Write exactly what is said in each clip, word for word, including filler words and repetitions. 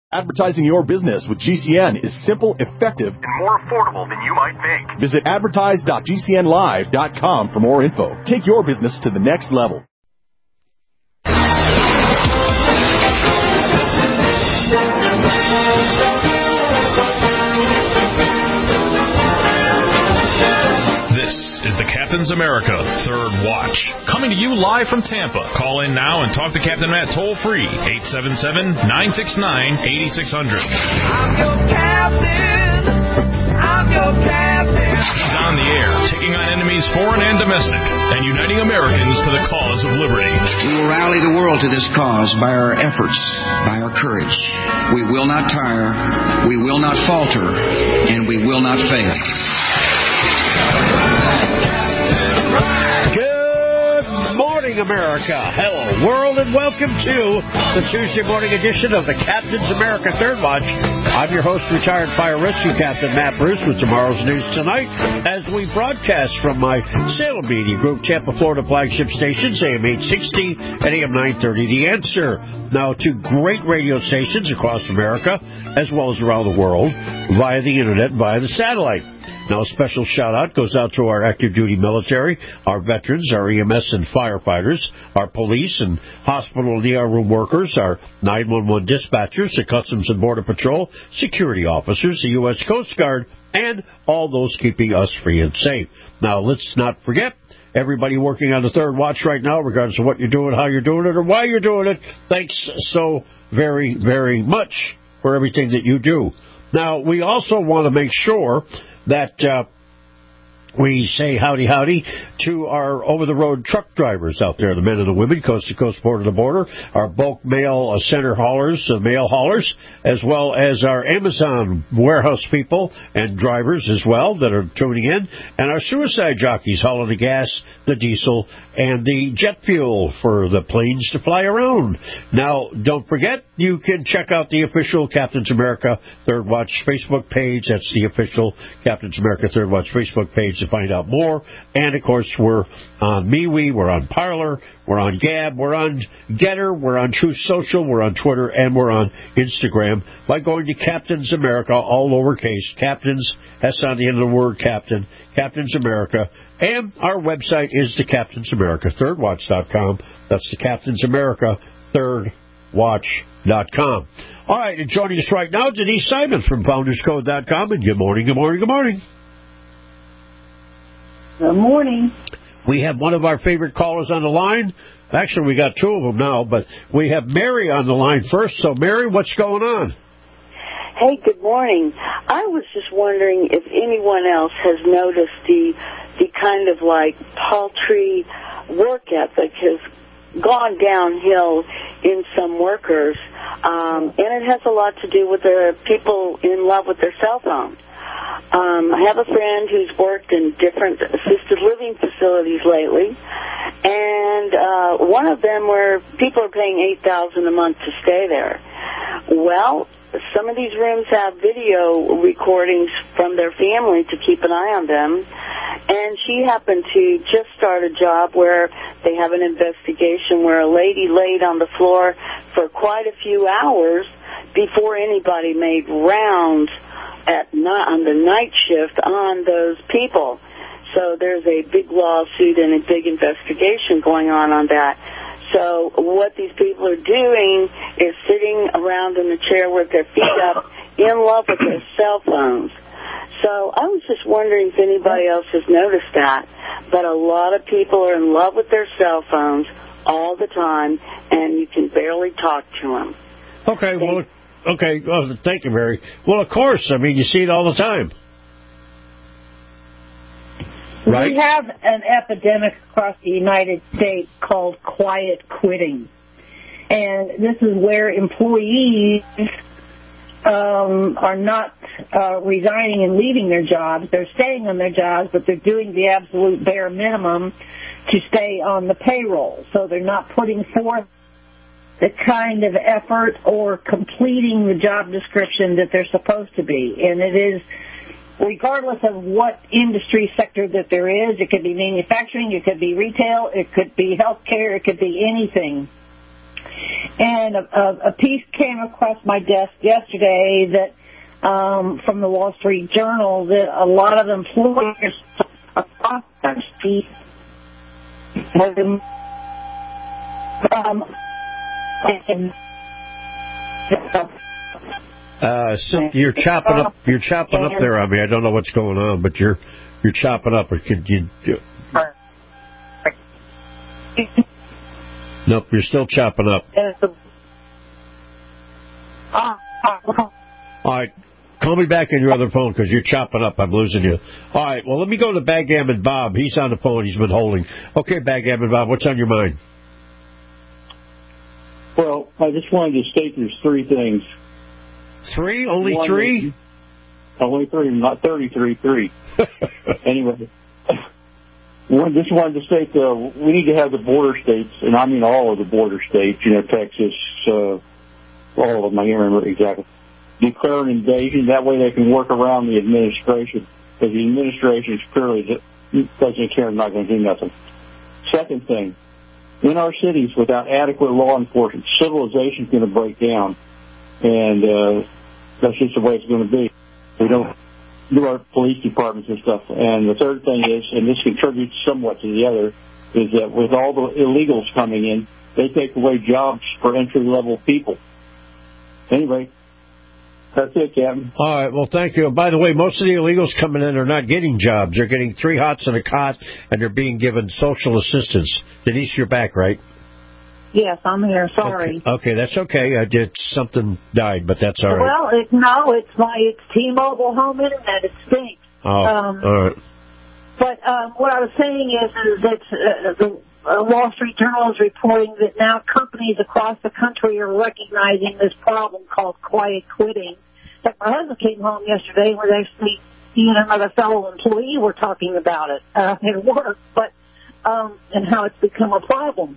Advertising your business with G C N is simple, effective, and more affordable than you might think. Visit advertise dot g c n live dot com for more info. Take your business to the next level. This is the Captain's America Third Watch, coming to you live from Tampa. Call in now and talk to Captain Matt toll-free, eight seven seven, nine six nine, eight six zero zero. I'm your captain. I'm your captain. He's on the air, taking on enemies foreign and domestic, and uniting Americans to the cause of liberty. We will rally the world to this cause by our efforts, by our courage. We will not tire, we will not falter, and we will not fail. Good morning, America. Hello, world, and welcome to the Tuesday morning edition of the Captain's America Third Watch. I'm your host, retired fire rescue captain Matt Bruce, with tomorrow's news tonight as we broadcast from my Salem Media Group, Tampa, Florida flagship stations, A M eight sixty and A M nine thirty. The Answer. Now, two great radio stations across America, as well as around the world, via the internet, via the satellite. Now, a special shout-out goes out to our active-duty military, our veterans, our E M S and firefighters, our police and hospital and E R room workers, our nine one one dispatchers, the Customs and Border Patrol, security officers, the U S Coast Guard, and all those keeping us free and safe. Now, let's not forget everybody working on the Third Watch right now, regardless of what you're doing, how you're doing it, or why you're doing it. Thanks so very, very much for everything that you do. Now, we also want to make sure that uh, we say howdy, howdy to our over-the-road truck drivers out there, the men and the women, coast-to-coast, border-to-border, our bulk mail uh, center haulers, uh, mail haulers, as well as our Amazon warehouse people and drivers as well that are tuning in, and our suicide jockeys hauling the gas, the diesel, and the jet fuel for the planes to fly around. Now, don't forget, you can check out the official Captain's America Third Watch Facebook page. That's the official Captain's America Third Watch Facebook page to find out more. And, of course, we're on MeWe, we're on Parler, we're on Gab, we're on Getter, we're on Truth Social, we're on Twitter, and we're on Instagram by going to Captain's America, all lowercase, Captain's, S on the end of the word Captain, Captain's America. And our website is the Captain's America Third Watch dot com. That's the Captain's America Third Watch dot com. All right, and joining us right now, Denise Simon from Founders Code dot com. And good morning, good morning, good morning. Good morning. We have one of our favorite callers on the line. Actually, we got two of them now, but we have Mary on the line first. So, Mary, what's going on? Hey, good morning. I was just wondering if anyone else has noticed the the kind of like paltry work ethic has gone downhill in some workers, um, and it has a lot to do with the people in love with their cell phone. Um, I have a friend who's worked in different assisted living facilities lately, and uh, one of them where people are paying eight thousand dollars a month to stay there. Well, some of these rooms have video recordings from their family to keep an eye on them, and she happened to just start a job where they have an investigation where a lady laid on the floor for quite a few hours before anybody made rounds at night, on the night shift on those people. So there's a big lawsuit and a big investigation going on on that. So what these people are doing is sitting around in the chair with their feet up, in love with their cell phones. So I was just wondering if anybody else has noticed that. But a lot of people are in love with their cell phones all the time, and you can barely talk to them. Okay, well, okay, well, thank you, Mary. Well, of course, I mean, you see it all the time. Right. We have an epidemic across the United States called quiet quitting. And this is where employees um, are not uh, resigning and leaving their jobs. They're staying on their jobs, but they're doing the absolute bare minimum to stay on the payroll. So they're not putting forth the kind of effort or completing the job description that they're supposed to be. And it is, regardless of what industry sector that there is, it could be manufacturing, it could be retail, it could be healthcare, it could be anything. And a, a, a piece came across my desk yesterday that um, from the Wall Street Journal that a lot of employers across the country have been, um, and, uh, so you're chopping up. You're chopping up there on me. I don't know what's going on, but you're you're chopping up. Or could you? Nope, you're still chopping up. All right, call me back on your other phone because you're chopping up. I'm losing you. All right, well, let me go to Backgammon Bob. He's on the phone. He's been holding. Okay, Backgammon Bob, what's on your mind? Well, I just wanted to state there's three things. Three? Only One three? Is, only three, not thirty-three, three. Anyway. One, just wanted to state uh, we need to have the border states, and I mean all of the border states, you know, Texas, uh, all of them, I can't remember exactly, declare an invasion. That way they can work around the administration, because the administration is clearly, President Karen not going to do nothing. Second thing, in our cities, without adequate law enforcement, civilization is going to break down, and uh, that's just the way it's going to be. We don't do our police departments and stuff. And the third thing is, and this contributes somewhat to the other, is that with all the illegals coming in, they take away jobs for entry-level people. Anyway, that's it, Captain. All right, well, thank you. By the way, most of the illegals coming in are not getting jobs. They're getting three hots and a cot, and they're being given social assistance. Denise, you're back, right? Yes, I'm here. Sorry. Okay, okay that's okay. I did something died, but that's all right. Well, it, no, it's my it's T-Mobile home internet. It stinks. Oh, um, all right. But um, what I was saying is, is that uh, the uh, Wall Street Journal is reporting that now companies across the country are recognizing this problem called quiet quitting. In fact, my husband came home yesterday and was actually, he and another fellow employee were talking about it uh, at work, but um, and how it's become a problem.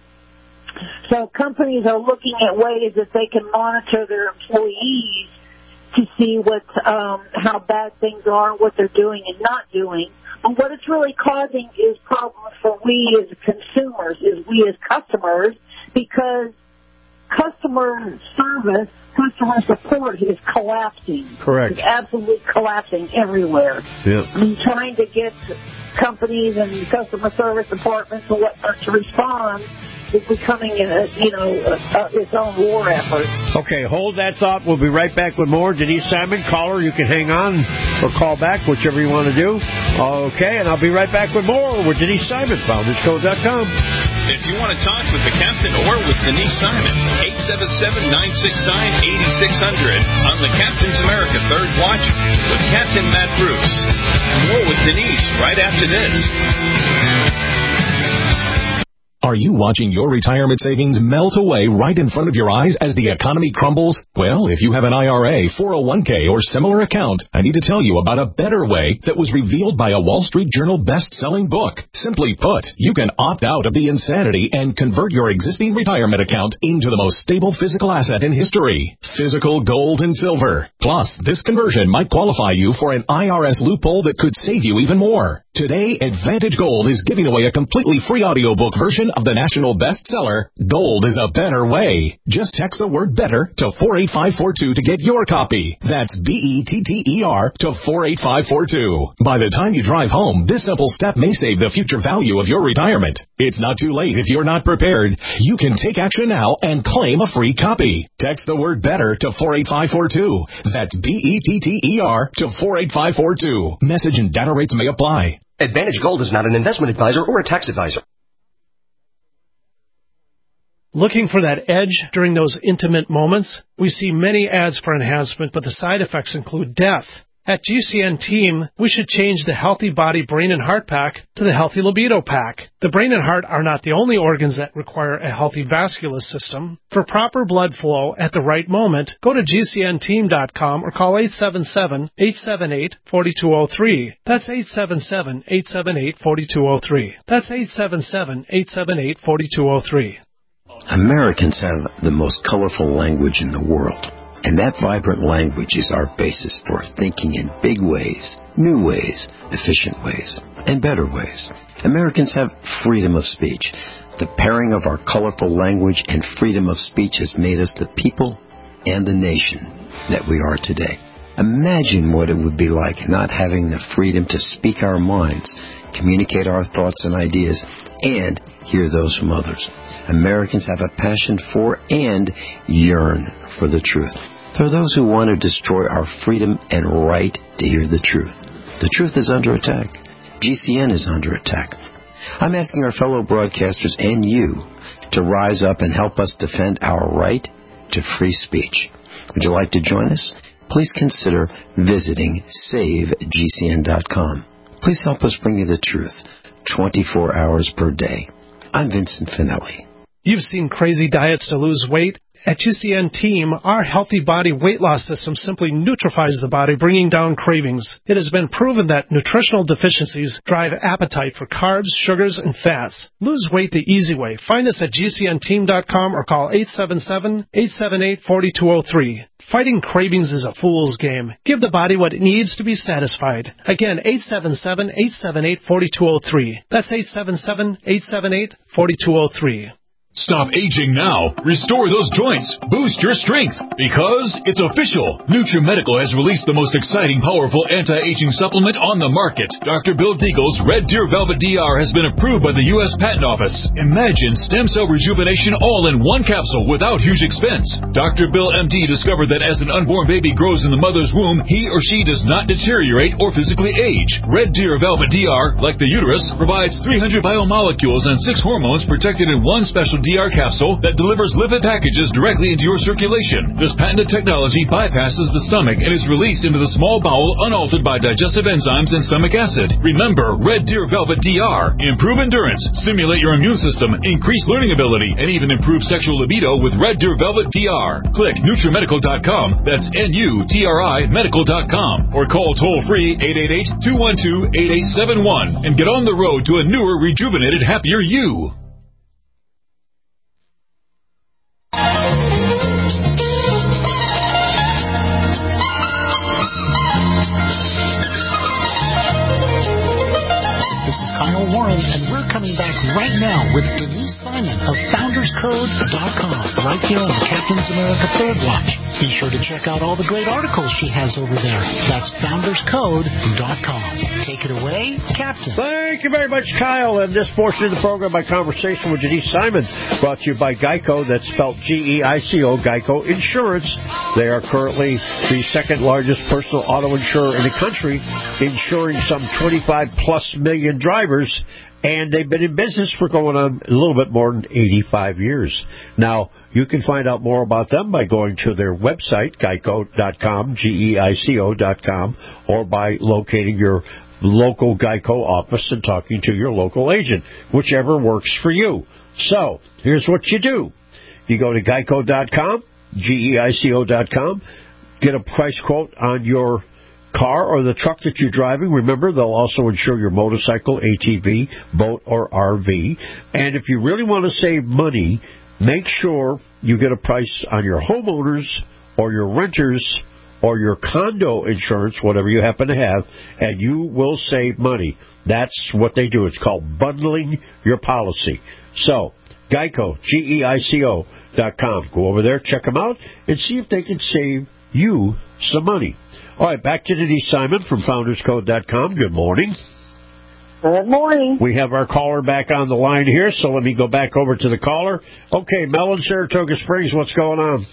So companies are looking at ways that they can monitor their employees to see what, um, how bad things are, what they're doing and not doing. But what it's really causing is problems for we as consumers, is we as customers, because customer service, customer support is collapsing. Correct. It's absolutely collapsing everywhere. Yep. I mean, trying to get companies and customer service departments and whatnot to respond is becoming, a, you know, a, a, its own war effort. Okay, hold that thought. We'll be right back with more. Denise Simon, caller, you can hang on or call back, whichever you want to do. Okay, and I'll be right back with more with Denise Simon, founders code dot com. If you want to talk with the captain or with Denise Simon, eight seven seven, nine six nine, eight six zero zero on the Captain's America Third Watch with Captain Matt Bruce. More with Denise right after this. Are you watching your retirement savings melt away right in front of your eyes as the economy crumbles? Well, if you have an I R A, four oh one k, or similar account, I need to tell you about a better way that was revealed by a Wall Street Journal best-selling book. Simply put, you can opt out of the insanity and convert your existing retirement account into the most stable physical asset in history, physical gold and silver. Plus, this conversion might qualify you for an I R S loophole that could save you even more. Today, Advantage Gold is giving away a completely free audiobook version of the national bestseller, Gold is a Better Way. Just text the word BETTER to four eight five four two to get your copy. That's B E T T E R to four eight five four two. By the time you drive home, this simple step may save the future value of your retirement. It's not too late if you're not prepared. You can take action now and claim a free copy. Text the word BETTER to four eight five four two. That's B E T T E R to four eight five four two. Message and data rates may apply. Advantage Gold is not an investment advisor or a tax advisor. Looking for that edge during those intimate moments? We see many ads for enhancement, but the side effects include death. At G C N Team, we should change the Healthy Body Brain and Heart Pack to the Healthy Libido Pack. The brain and heart are not the only organs that require a healthy vascular system. For proper blood flow at the right moment, go to G C N team dot com or call eight seven seven, eight seven eight, four two zero three. That's eight seven seven, eight seven eight, four two zero three. That's eight seven seven, eight seven eight, four two zero three. Americans have the most colorful language in the world. And that vibrant language is our basis for thinking in big ways, new ways, efficient ways. and better ways. Americans have freedom of speech. The pairing of our colorful language and freedom of speech has made us the people and the nation that we are today. Imagine what it would be like not having the freedom to speak our minds, communicate our thoughts and ideas, and hear those from others. Americans have a passion for and yearn for the truth. There are those who want to destroy our freedom and right to hear the truth. The truth is under attack. G C N is under attack. I'm asking our fellow broadcasters and you to rise up and help us defend our right to free speech. Would you like to join us? Please consider visiting save G C N dot com. Please help us bring you the truth twenty-four hours per day. I'm Vincent Finelli. You've seen crazy diets to lose weight. At G C N Team, our Healthy Body Weight Loss System simply neutralizes the body, bringing down cravings. It has been proven that nutritional deficiencies drive appetite for carbs, sugars, and fats. Lose weight the easy way. Find us at G C N team dot com or call eight seven seven, eight seven eight, four two zero three. Fighting cravings is a fool's game. Give the body what it needs to be satisfied. Again, eight seven seven, eight seven eight, four two zero three. That's eight seven seven, eight seven eight, four two zero three. Stop aging now. Restore those joints. Boost your strength. Because it's official. NutriMedical has released the most exciting, powerful anti-aging supplement on the market. Doctor Bill Deagle's Red Deer Velvet D R has been approved by the U S Patent Office. Imagine stem cell rejuvenation all in one capsule without huge expense. Doctor Bill M D discovered that as an unborn baby grows in the mother's womb, he or she does not deteriorate or physically age. Red Deer Velvet D R, like the uterus, provides three hundred biomolecules and six hormones protected in one special D R capsule that delivers lipid packages directly into your circulation. This patented technology bypasses the stomach and is released into the small bowel unaltered by digestive enzymes and stomach acid. Remember, Red Deer Velvet D R. Improve endurance, stimulate your immune system, increase learning ability, and even improve sexual libido with Red Deer Velvet D R. Click NutriMedical dot com, that's N U T R I medical dot com, or call toll-free eight eight eight, two one two, eight eight seven one and get on the road to a newer, rejuvenated, happier you. This is Kyle Warren, and we're coming back right now with Denise Simon of Founders Code dot com, right here on the Captain's America Third Watch. Be sure to check out all the great articles she has over there. That's Founders Code dot com. Take it away, Captain. Thank you very much, Kyle. And this portion of the program, my conversation with Denise Simon, brought to you by Geico. That's spelled G E I C O, Geico Insurance. They are currently the second largest personal auto insurer in the country, insuring some twenty-five plus million drivers, and they've been in business for going on a little bit more than eighty-five years. Now, you can find out more about them by going to their website, Geico dot com, G E I C O dot com, or by locating your local Geico office and talking to your local agent, whichever works for you. So, here's what you do. You go to Geico dot com, G E I C O dot com, get a price quote on your car or the truck that you're driving. Remember, they'll also insure your motorcycle, A T V, boat, or R V. And if you really want to save money, make sure you get a price on your homeowners or your renters or your condo insurance, whatever you happen to have, and you will save money. That's what they do. It's called bundling your policy. So, Geico, G E I C O dot com. Go over there, check them out, and see if they can save you some money. All right, back to Denise Simon from Founders Code dot com. Good morning. Good morning. We have our caller back on the line here, so let me go back over to the caller. Okay, Mel in Saratoga Springs, what's going on?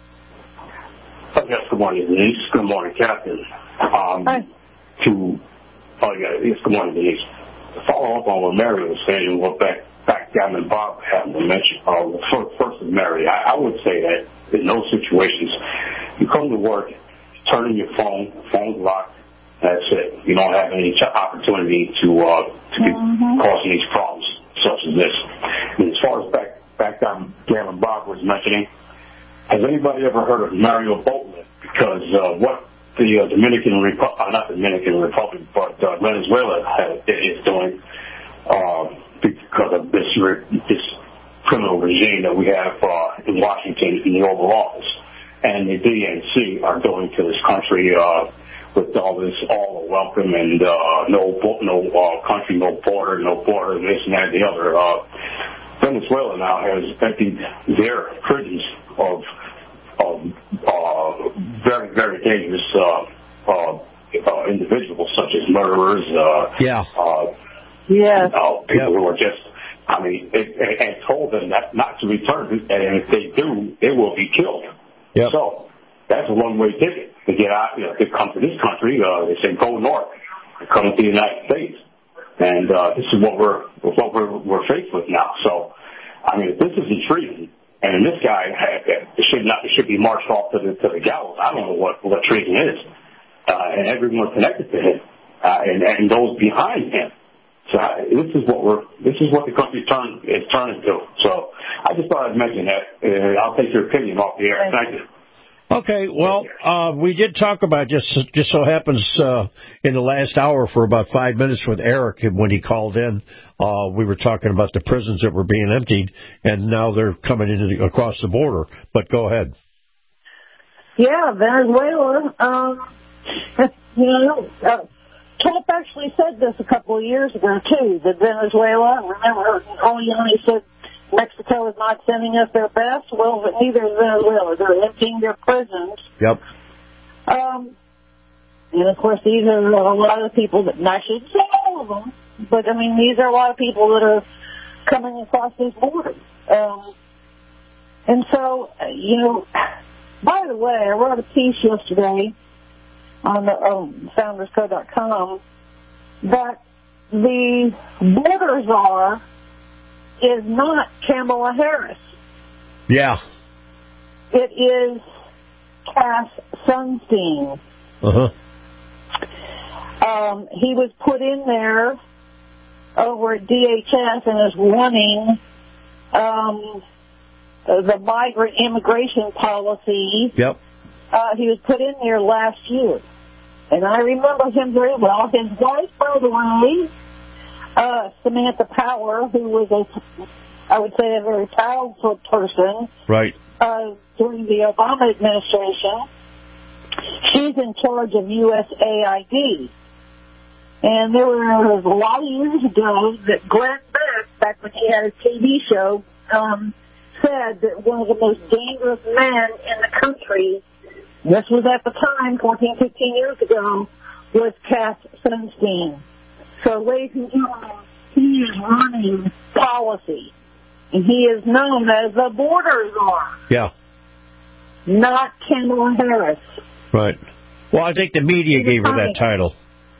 Yes, good morning, Denise. Good morning, Captain. Um, Hi. To, oh, yeah, yes, good morning, Denise. To follow up on what Mary was saying and what back, backgammon Bob happened to mention, uh, first, first is Mary. I, I would say that in those situations, you come to work, turn in your phone, phone's locked, that's it. You don't have any opportunity to uh, to be mm-hmm. causing these problems such as this. And as far as back back down, Gavin Bob was mentioning, has anybody ever heard of Mario Boatman? Because uh, what the uh, Dominican Republic, uh, not Dominican Republic, but uh, Venezuela has, is doing uh, because of this this criminal regime that we have uh, in Washington in the Oval Office. And the D N C are going to this country uh, with all this all welcome and uh, no no uh, country, no border, no border, this and that, and the other. Uh, Venezuela now has emptied their prisons of of uh, very very dangerous uh, uh, uh, individuals such as murderers. Uh, yeah. Uh, yeah. You know, people yep. who are just. I mean, it, it, and told them that not to return, and if they do, they will be killed. Yep. So that's a one-way ticket to get out. You know, to come to this country. Uh, they say go north, come to the United States, and uh, this is what we're what we're we're faced with now. So, I mean, if this isn't treason, and this guy it should not it should be marched off to the to the gallows. I don't know what what treason is, uh, and everyone connected to him, uh, and and those behind him. So this is what we're. This is what the country turn is turning to. So I just thought I'd mention that. Uh, I'll take your opinion off the air. Thank you. Okay. Well, uh, we did talk about just just so happens uh, in the last hour for about five minutes with Eric when he called in. Uh, we were talking about the prisons that were being emptied, and now they're coming in the, across the border. But go ahead. Yeah, Venezuela. Um, you know. Uh, Trump actually said this a couple of years ago, too, that Venezuela, remember, Giuliani said Mexico is not sending us their best. Well, but neither is Venezuela. They're emptying their prisons. Yep. Um, and, of course, these are a lot of people that, and I shouldn't say all of them, but, I mean, these are a lot of people that are coming across these borders. Um, and so, you know, by the way, I wrote a piece yesterday on the um, founders code dot com that the border czar is not Kamala Harris. Yeah. It is Cass Sunstein. Uh-huh. Um, he was put in there over at D H S and is running um, the migrant immigration policy. Yep. Uh, he was put in there last year. And I remember him very well. His wife, by the way, uh, Samantha Power, who was a, I would say, a very powerful person. Right. Uh, during the Obama administration, she's in charge of U S A I D. And there was a lot of years ago that Glenn Beck, back when he had his T V show, um, said that one of the most dangerous men in the country, this was at the time, fourteen, fifteen years ago, was Cass Sunstein. So, ladies and gentlemen, he is running policy. And he is known as the border czar. Yeah. Not Kamala Harris. Right. Well, I think the media gave her that title.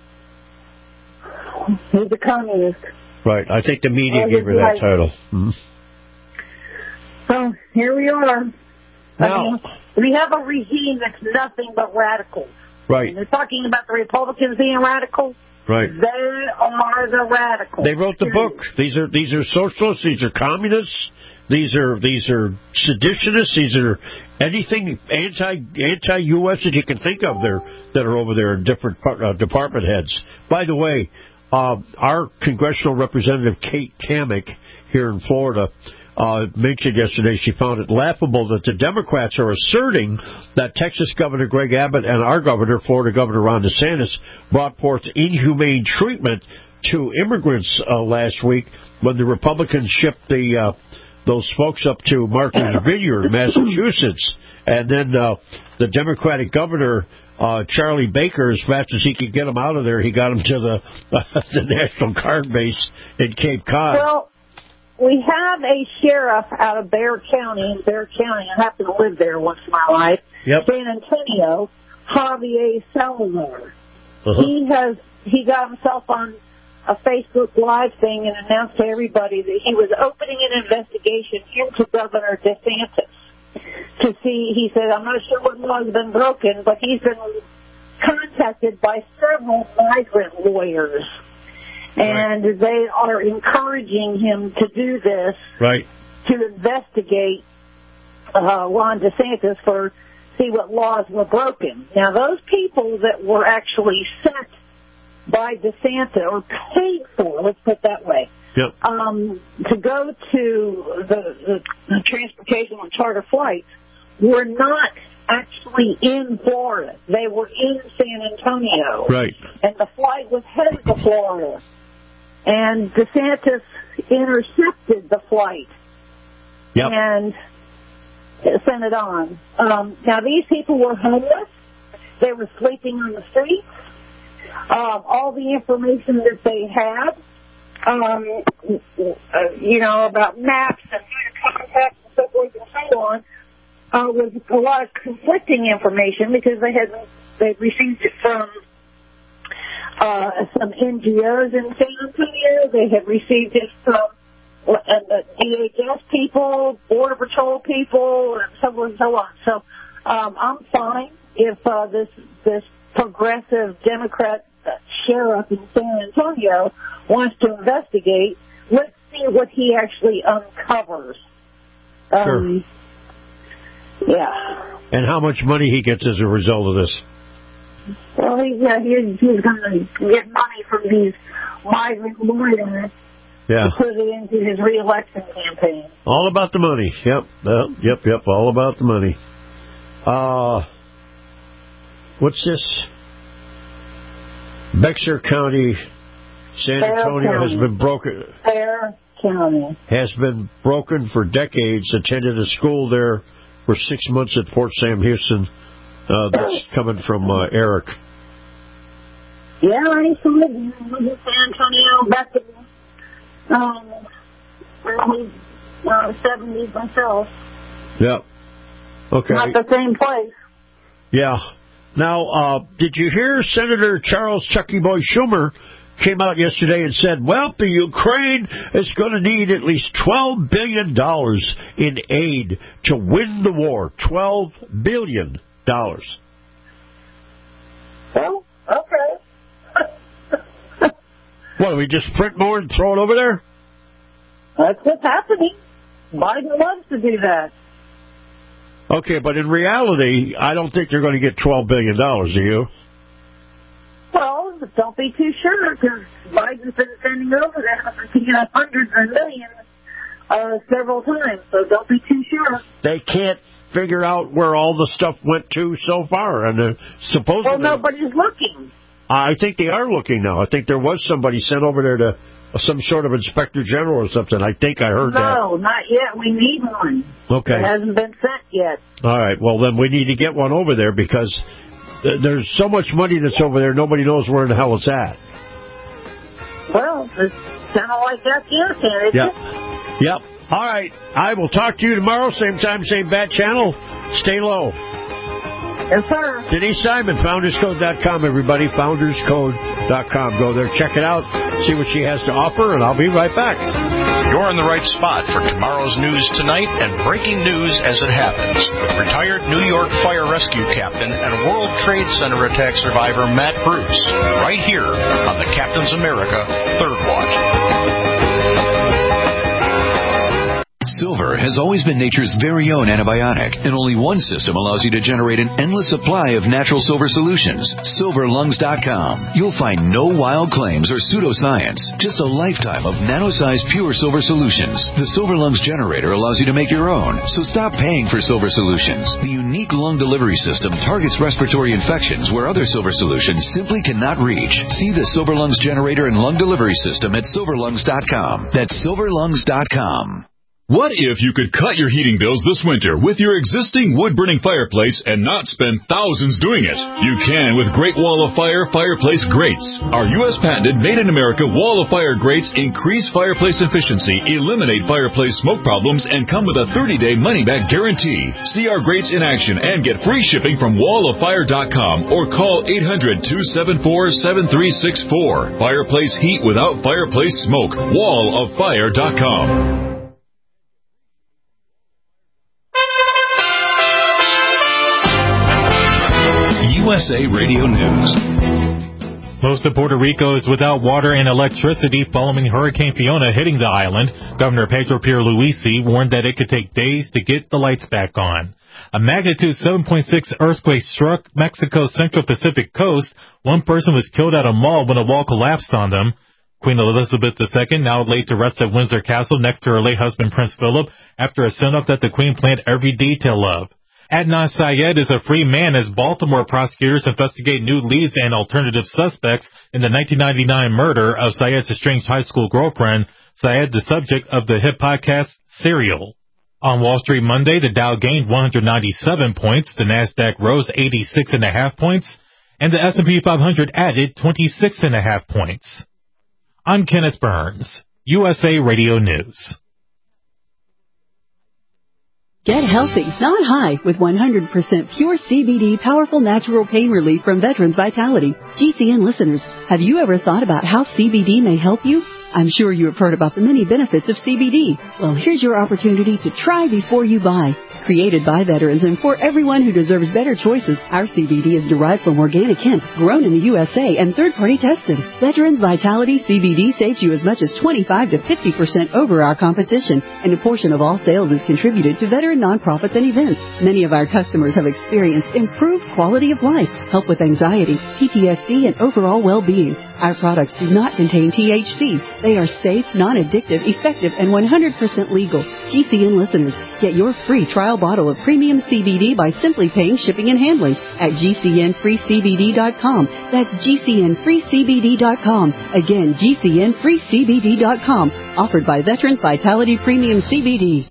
He's a communist. Right. I think the media Oh, gave her right. that title. Mm-hmm. So, here we are. Now, I mean, we have a regime that's nothing but radicals. Right. And they're talking about the Republicans being radical. Right. They are the radicals. They wrote the book. These are these are socialists. These are communists. These are these are seditionists. These are anything anti anti U S that you can think of there that are over there in different uh, department heads. By the way, uh, our congressional representative Kate Kamek here in Florida uh, mentioned yesterday she found it laughable that the Democrats are asserting that Texas Governor Greg Abbott and our governor, Florida Governor Ron DeSantis, brought forth inhumane treatment to immigrants uh, last week when the Republicans shipped the uh, those folks up to Martha's Vineyard, Massachusetts, and then uh, the Democratic governor, uh, Charlie Baker, as fast as he could get them out of there, he got them to the uh, the National Guard base in Cape Cod. Well, we have a sheriff out of Bexar County. In Bexar County, I happen to live there once in my life. Yep. San Antonio, Javier Salazar. Uh-huh. He has he got himself on a Facebook Live thing and announced to everybody that he was opening an investigation into Governor DeSantis to see, he said, I'm not sure what law has been broken, but he's been contacted by several migrant lawyers. And right. They are encouraging him to do this, right. to investigate uh, Ron DeSantis for see what laws were broken. Now, those people that were actually sent by DeSantis, or paid for, let's put it that way, yep. um, to go to the, the, the transportation on charter flights, were not actually in Florida. They were in San Antonio. Right. And the flight was headed to Florida. And DeSantis intercepted the flight. Yep. And sent it on. Um, now, these people were homeless. They were sleeping on the streets. Um, all the information that they had, um, uh, you know, about maps and contacts and so forth and so on, uh, was a lot of conflicting information because they had they received it from uh, some N G Os in San Antonio. They had received it from uh, the D H S people, Border Patrol people, and so on and so on. So um, I'm fine if uh, this this progressive Democrat sheriff in San Antonio wants to investigate. Let's see what he actually uncovers. Um, sure. Yeah. And how much money he gets as a result of this? Well, he, yeah, he's, he's going to get money from these migrant lawyers yeah. to put it into his re-election campaign. All about the money. Yep. Uh, yep. Yep. All about the money. Uh, what's this? Bexar County, San Fair Antonio County. has been broken. Fair County has been broken for decades. Attended a school there for six months at Fort Sam Houston. Uh, that's coming from uh, Eric. Yeah, I used to live in San Antonio back in um, early uh, seventies myself. Yep. Okay. Not the same place. Yeah. Now, uh, did you hear Senator Charles Chucky Boy Schumer came out yesterday and said, well, the Ukraine is going to need at least twelve billion dollars in aid to win the war. twelve billion dollars. Well, okay. What, do we just print more and throw it over there? That's what's happening. Biden loves to do that. Okay, but in reality, I don't think they're going to get twelve billion dollars, do you? Well, don't be too sure, because Biden's been sending over that you know, hundreds of millions uh, several times, so don't be too sure. They can't figure out where all the stuff went to so far, and uh, supposedly... Well, nobody's looking. I think they are looking now. I think there was somebody sent over there to some sort of inspector general or something. I think I heard no, that. No, not yet. We need one. Okay. It hasn't been sent yet. All right. Well, then we need to get one over there because th- there's so much money that's over there, nobody knows where in the hell it's at. Well, it's kind of like Afghanistan, isn't yep. it? Yep. All right. I will talk to you tomorrow, same time, same bat channel. Stay low. Yes, sir. Denise Simon, founders code dot com, everybody. founders code dot com. Go there, check it out, see what she has to offer, and I'll be right back. You're in the right spot for tomorrow's news tonight and breaking news as it happens. Retired New York Fire Rescue Captain and World Trade Center attack survivor Matt Bruce, right here on the Captain's America Third Watch. Silver has always been nature's very own antibiotic, and only one system allows you to generate an endless supply of natural silver solutions. silver lungs dot com. You'll find no wild claims or pseudoscience, just a lifetime of nano-sized pure silver solutions. The Silver Lungs generator allows you to make your own, so stop paying for silver solutions. The unique lung delivery system targets respiratory infections where other silver solutions simply cannot reach. See the Silver Lungs generator and lung delivery system at silver lungs dot com. That's silver lungs dot com. What if you could cut your heating bills this winter with your existing wood-burning fireplace and not spend thousands doing it? You can with Great Wall of Fire Fireplace Grates. Our U S patented made-in-America Wall of Fire grates increase fireplace efficiency, eliminate fireplace smoke problems, and come with a thirty-day money-back guarantee. See our grates in action and get free shipping from wall of fire dot com or call eight hundred, two seven four, seven three six four. Fireplace heat without fireplace smoke. wall of fire dot com. U S A Radio News. Most of Puerto Rico is without water and electricity following Hurricane Fiona hitting the island. Governor Pedro Pierluisi warned that it could take days to get the lights back on. A magnitude seven point six earthquake struck Mexico's Central Pacific coast. One person was killed at a mall when a wall collapsed on them. Queen Elizabeth the Second now laid to rest at Windsor Castle next to her late husband Prince Philip after a send-off that the Queen planned every detail of. Adnan Syed is a free man as Baltimore prosecutors investigate new leads and alternative suspects in the nineteen ninety-nine murder of Syed's estranged high school girlfriend, Syed, the subject of the hit podcast Serial. On Wall Street Monday, the Dow gained one hundred ninety-seven points, the Nasdaq rose eighty-six point five points, and the S and P five hundred added twenty-six point five points. I'm Kenneth Burns, U S A Radio News. Get healthy, not high, with one hundred percent pure C B D powerful natural pain relief from Veterans Vitality. G C N listeners, have you ever thought about how C B D may help you? I'm sure you have heard about the many benefits of C B D. Well, here's your opportunity to try before you buy. Created by veterans and for everyone who deserves better choices, our C B D is derived from organic hemp, grown in the U S A, and third-party tested. Veterans Vitality C B D saves you as much as twenty-five to fifty percent over our competition, and a portion of all sales is contributed to veteran nonprofits and events. Many of our customers have experienced improved quality of life, help with anxiety, P T S D, and overall well-being. Our products do not contain T H C. They are safe, non-addictive, effective, and one hundred percent legal. G C N listeners, get your free trial bottle of premium C B D by simply paying shipping and handling at G C N free C B D dot com. That's G C N free C B D dot com. Again, G C N free C B D dot com. Offered by Veterans Vitality Premium C B D.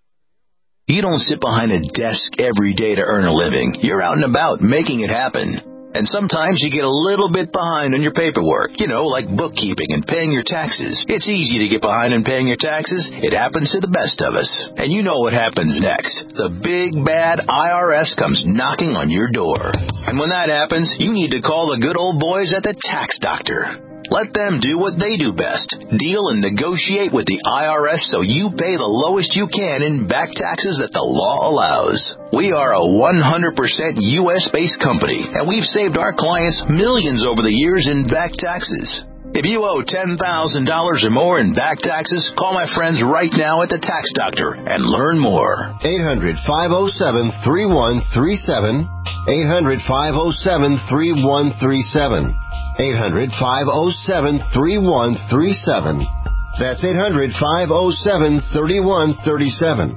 You don't sit behind a desk every day to earn a living. You're out and about making it happen. And sometimes you get a little bit behind on your paperwork, you know, like bookkeeping and paying your taxes. It's easy to get behind in paying your taxes. It happens to the best of us. And you know what happens next. The big, bad I R S comes knocking on your door. And when that happens, you need to call the good old boys at the Tax Doctor. Let them do what they do best. Deal and negotiate with the I R S so you pay the lowest you can in back taxes that the law allows. We are a one hundred percent U S-based company, and we've saved our clients millions over the years in back taxes. If you owe ten thousand dollars or more in back taxes, call my friends right now at the Tax Doctor and learn more. eight hundred, five oh seven, three one three seven. eight hundred, five oh seven, three one three seven. eight hundred, five oh seven, three one three seven. That's eight hundred, five oh seven, three one three seven.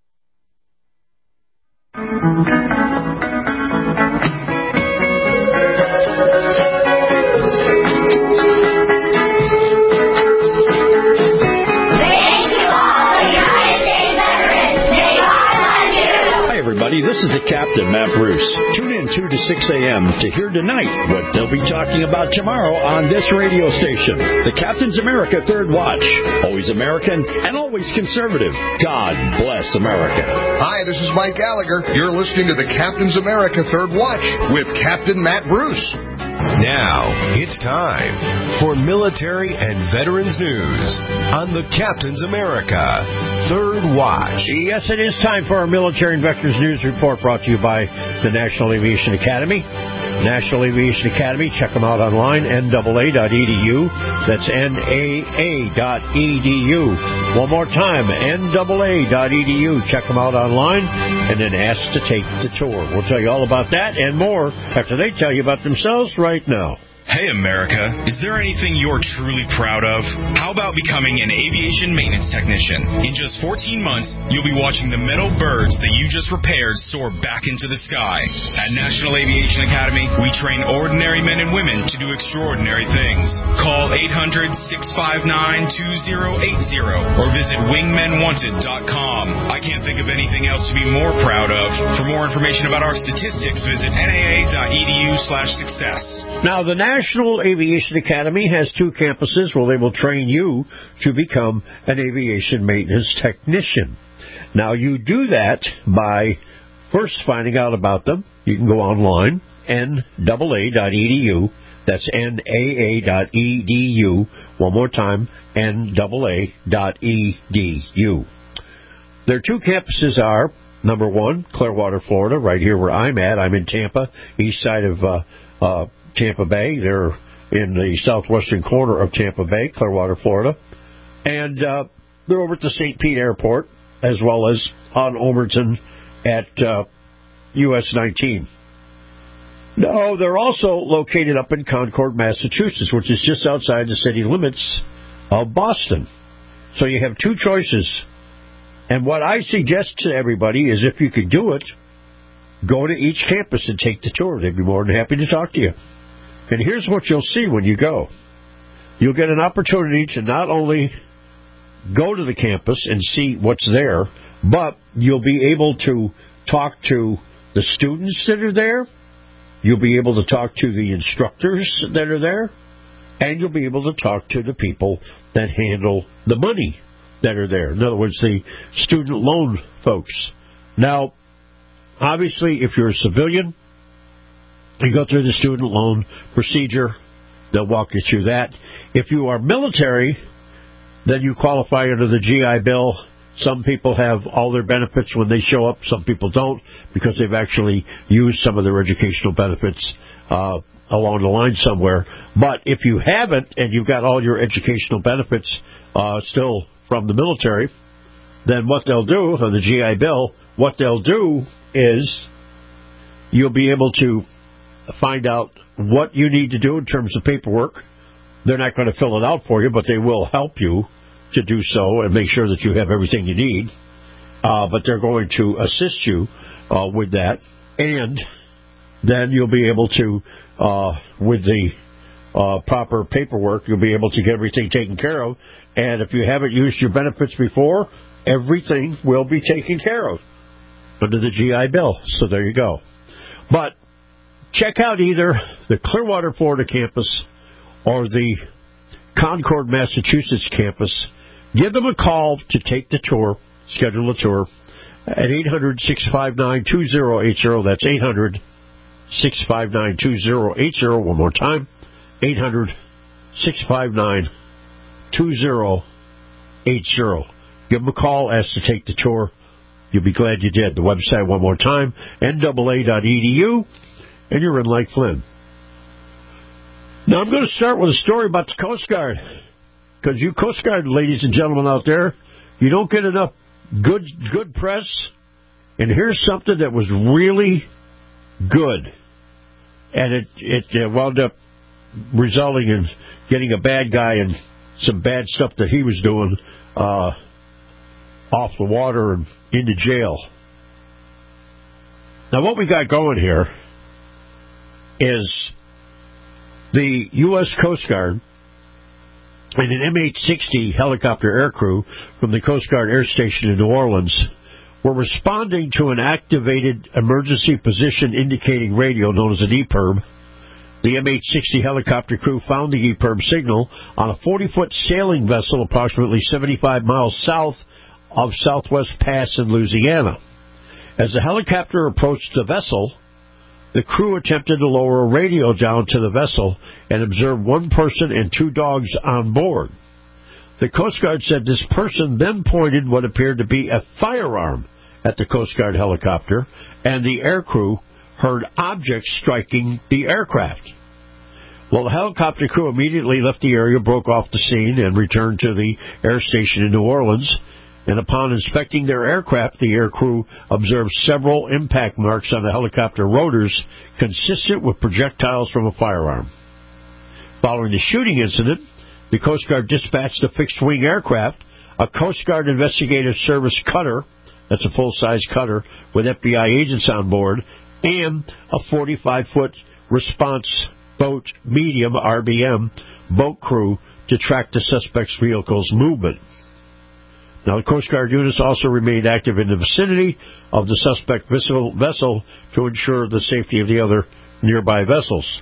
This is the Captain, Matt Bruce. Tune in two to six a.m. to hear tonight what they'll be talking about tomorrow on this radio station. The Captain's America Third Watch. Always American and always conservative. God bless America. Hi, this is Mike Gallagher. You're listening to the Captain's America Third Watch with Captain Matt Bruce. Now, it's time for military and veterans news on the Captain's America Third Watch. Yes, it is time for our military and veterans news report brought to you by the National Aviation Academy. National Aviation Academy, check them out online, N A A dot E D U. That's N A A dot E D U. One more time, N A A dot E D U. Check them out online and then ask to take the tour. We'll tell you all about that and more after they tell you about themselves right now. Hey, America, is there anything you're truly proud of? How about becoming an aviation maintenance technician? In just fourteen months, you'll be watching the metal birds that you just repaired soar back into the sky. At National Aviation Academy, we train ordinary men and women to do extraordinary things. Call eight hundred, six five nine, two oh eight oh or visit wingmen wanted dot com. I can't think of anything else to be more proud of. For more information about our statistics, visit N A A dot E D U slash success. Now, the National Aviation Academy has two campuses where they will train you to become an aviation maintenance technician. Now, you do that by first finding out about them. You can go online, N A A dot E D U. That's N A A dot E D U. One more time, N A A dot E D U. Their two campuses are, number one, Clearwater, Florida, right here where I'm at. I'm in Tampa, east side of uh, uh, Tampa Bay. They're in the southwestern corner of Tampa Bay, Clearwater, Florida. And uh, they're over at the Saint Pete Airport, as well as on Omerton at uh, U S nineteen. No, they're also located up in Concord, Massachusetts, which is just outside the city limits of Boston. So you have two choices. And what I suggest to everybody is if you could do it, go to each campus and take the tour. They'd be more than happy to talk to you. And here's what you'll see when you go. You'll get an opportunity to not only go to the campus and see what's there, but you'll be able to talk to the students that are there. You'll be able to talk to the instructors that are there. And you'll be able to talk to the people that handle the money that are there. In other words, the student loan folks. Now, obviously, if you're a civilian, you go through the student loan procedure. They'll walk you through that. If you are military, then you qualify under the G I Bill. Some people have all their benefits when they show up. Some people don't because they've actually used some of their educational benefits uh, along the line somewhere. But if you haven't and you've got all your educational benefits uh, still from the military, then what they'll do on the G I Bill, what they'll do is you'll be able to find out what you need to do in terms of paperwork. They're not going to fill it out for you, but they will help you to do so and make sure that you have everything you need. Uh, but they're going to assist you uh, with that. And then you'll be able to, uh, with the uh, proper paperwork, you'll be able to get everything taken care of. And if you haven't used your benefits before, everything will be taken care of under the G I Bill. So there you go. But check out either the Clearwater, Florida campus or the Concord, Massachusetts campus. Give them a call to take the tour, schedule a tour, at eight hundred, six five nine, two zero eight zero. That's eight hundred, six five nine, two zero eight zero. One more time, eight hundred, six five nine, two zero eight zero. Give them a call, ask to take the tour. You'll be glad you did. The website, one more time, N double A dot E D U, and you're in Lake Flynn. Now, I'm going to start with a story about the Coast Guard, because you Coast Guard ladies and gentlemen out there, you don't get enough good good press, and here's something that was really good, and it, it uh, wound up resulting in getting a bad guy and some bad stuff that he was doing uh, off the water and into jail. Now, what we got going here is the U S Coast Guard and an M H sixty helicopter aircrew from the Coast Guard Air Station in New Orleans were responding to an activated emergency position indicating radio known as an E P I R B. The M H sixty helicopter crew found the E P I R B signal on a forty-foot sailing vessel approximately seventy-five miles south of Southwest Pass in Louisiana. As the helicopter approached the vessel, the crew attempted to lower a radio down to the vessel and observed one person and two dogs on board. The Coast Guard said this person then pointed what appeared to be a firearm at the Coast Guard helicopter, and the aircrew heard objects striking the aircraft. Well, the helicopter crew immediately left the area, broke off the scene, and returned to the air station in New Orleans. And upon inspecting their aircraft, the aircrew observed several impact marks on the helicopter rotors consistent with projectiles from a firearm. Following the shooting incident, the Coast Guard dispatched a fixed-wing aircraft, a Coast Guard Investigative Service cutter, that's a full-size cutter with F B I agents on board, and a forty-five-foot response boat medium, R B M, boat crew to track the suspect's vehicle's movement. Now, the Coast Guard units also remained active in the vicinity of the suspect vessel, vessel to ensure the safety of the other nearby vessels.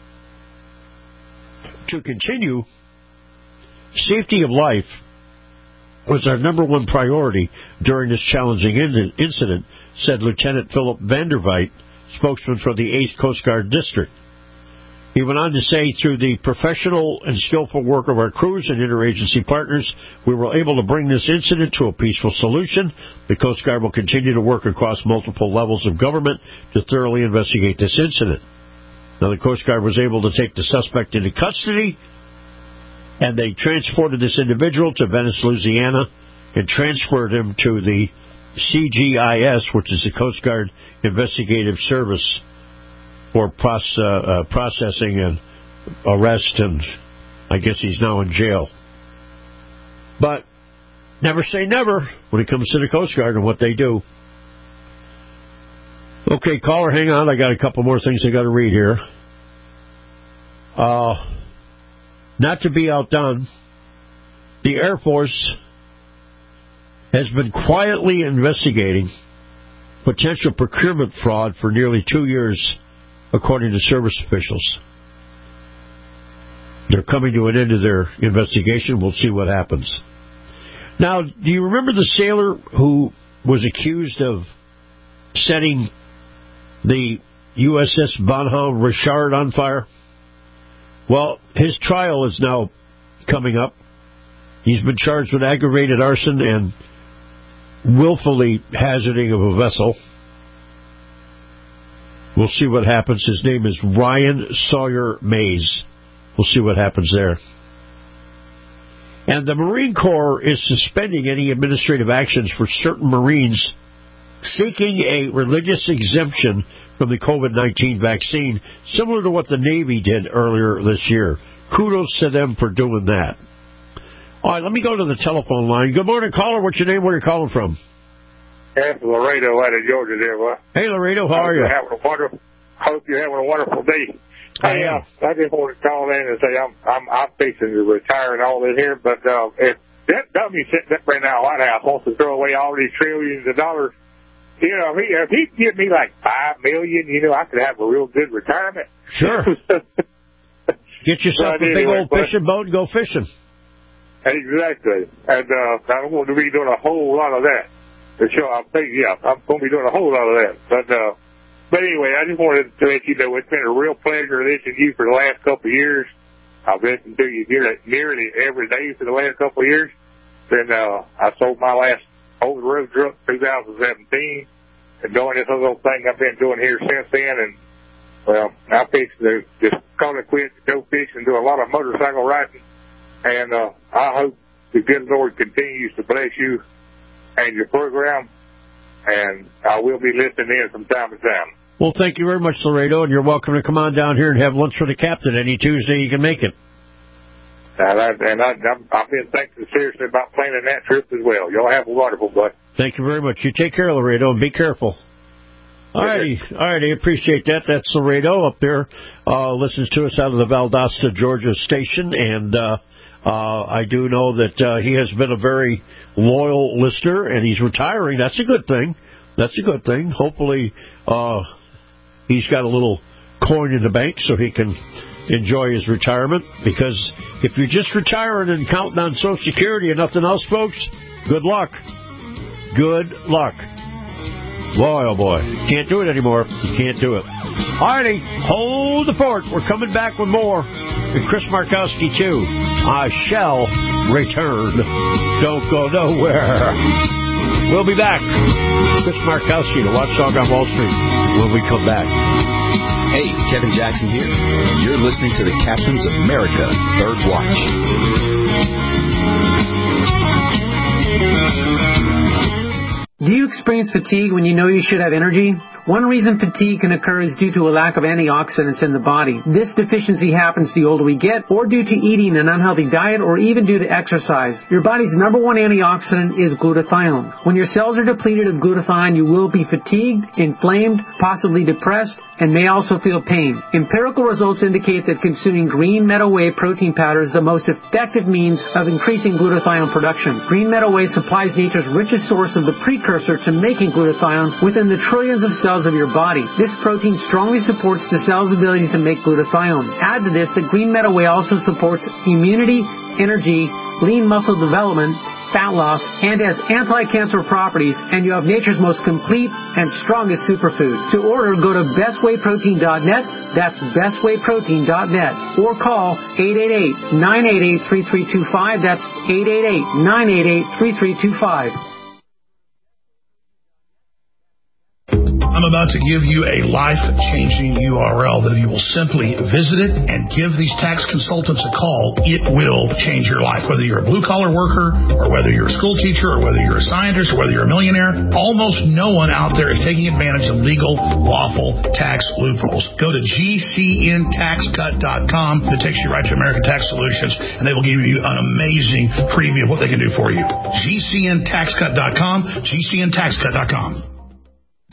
To continue, safety of life was our number one priority during this challenging in- incident, said Lieutenant Philip Vanderveit, spokesman for the eighth Coast Guard District. He went on to say, through the professional and skillful work of our crews and interagency partners, we were able to bring this incident to a peaceful solution. The Coast Guard will continue to work across multiple levels of government to thoroughly investigate this incident. Now, the Coast Guard was able to take the suspect into custody, and they transported this individual to Venice, Louisiana, and transferred him to the C G I S, which is the Coast Guard Investigative Service, for process, uh, processing and arrest, and I guess he's now in jail. But never say never when it comes to the Coast Guard and what they do. Okay, caller, hang on. I got a couple more things I got to read here. Uh, not to be outdone, the Air Force has been quietly investigating potential procurement fraud for nearly two years, according to service officials. They're coming to an end of their investigation. We'll see what happens. Now, do you remember the sailor who was accused of setting the U S S Bonhomme Richard on fire? Well, his trial is now coming up. He's been charged with aggravated arson and willfully hazarding of a vessel. We'll see what happens. His name is Ryan Sawyer Mays. We'll see what happens there. And the Marine Corps is suspending any administrative actions for certain Marines seeking a religious exemption from the COVID nineteen vaccine, similar to what the Navy did earlier this year. Kudos to them for doing that. All right, let me go to the telephone line. Good morning, caller. What's your name? Where are you calling from? That's Laredo out of Georgia there, boy. Hey, Laredo, how are you? Having a wonderful, hope you're having a wonderful day. Hey, uh, I just want to call in and say I'm I'm I'm fixing to retire and all this here, but uh, if that dummy sitting up right now in the White House wants to throw away all these trillions of dollars, you know, if he if he'd give me like five million, you know, I could have a real good retirement. Sure. Get yourself a big old fishing boat and go fishing. Exactly. And uh, I don't want to be doing a whole lot of that. For sure, I think, yeah, I'm going to be doing a whole lot of that. But uh, but anyway, I just wanted to let you know it's been a real pleasure listening to you for the last couple of years. I've listened to you nearly every day for the last couple of years. Then uh, I sold my last over-the-road truck in two thousand seventeen and doing this little thing I've been doing here since then. And, well, I'm fixing to just call it quits, go fish, and do a lot of motorcycle riding. And uh, I hope the good Lord continues to bless you and your program, and I will be listening in from time to time. Well, thank you very much, Laredo, and you're welcome to come on down here and have lunch with the captain any Tuesday you can make it. And, I, and I, I'm, I've been thinking seriously about planning that trip as well. Y'all have a wonderful day. Thank you very much. You take care, Laredo, and be careful. All righty, all righty, appreciate that. That's Laredo up there, uh, listens to us out of the Valdosta, Georgia station, and uh, uh, I do know that uh, he has been a very loyal listener, and he's retiring. That's a good thing. That's a good thing. Hopefully, uh, he's got a little coin in the bank so he can enjoy his retirement, because if you're just retiring and counting on Social Security and nothing else, folks, good luck. Good luck. Boy, oh boy. Can't do it anymore. You can't do it. All righty. Hold the fort. We're coming back with more. And Chris Markowski, too. I shall return. Don't go nowhere. We'll be back. Chris Markowski, the Watchdog on Wall Street, when we come back. Hey, Kevin Jackson here. You're listening to the Captain's America Third Watch. Do you experience fatigue when you know you should have energy? One reason fatigue can occur is due to a lack of antioxidants in the body. This deficiency happens the older we get, or due to eating an unhealthy diet, or even due to exercise. Your body's number one antioxidant is glutathione. When your cells are depleted of glutathione, you will be fatigued, inflamed, possibly depressed, and may also feel pain. Empirical results indicate that consuming green meadow whey protein powder is the most effective means of increasing glutathione production. Green meadow whey supplies nature's richest source of the precursor to making glutathione within the trillions of cells of your body. This protein strongly supports the cell's ability to make glutathione. Add to this that green meadow whey also supports immunity, energy, lean muscle development, fat loss, and has anti-cancer properties, and you have nature's most complete and strongest superfood. To order, go to best whey protein dot net, that's best whey protein dot net, or call eight eight eight, nine eight eight, three three two five, that's eight eight eight, nine eight eight, three three two five. I'm about to give you a life-changing U R L that if you will simply visit it and give these tax consultants a call, it will change your life. Whether you're a blue-collar worker, or whether you're a school teacher, or whether you're a scientist, or whether you're a millionaire, almost no one out there is taking advantage of legal, lawful tax loopholes. Go to G C N tax cut dot com. It takes you right to American Tax Solutions, and they will give you an amazing preview of what they can do for you. G C N tax cut dot com, G C N tax cut dot com.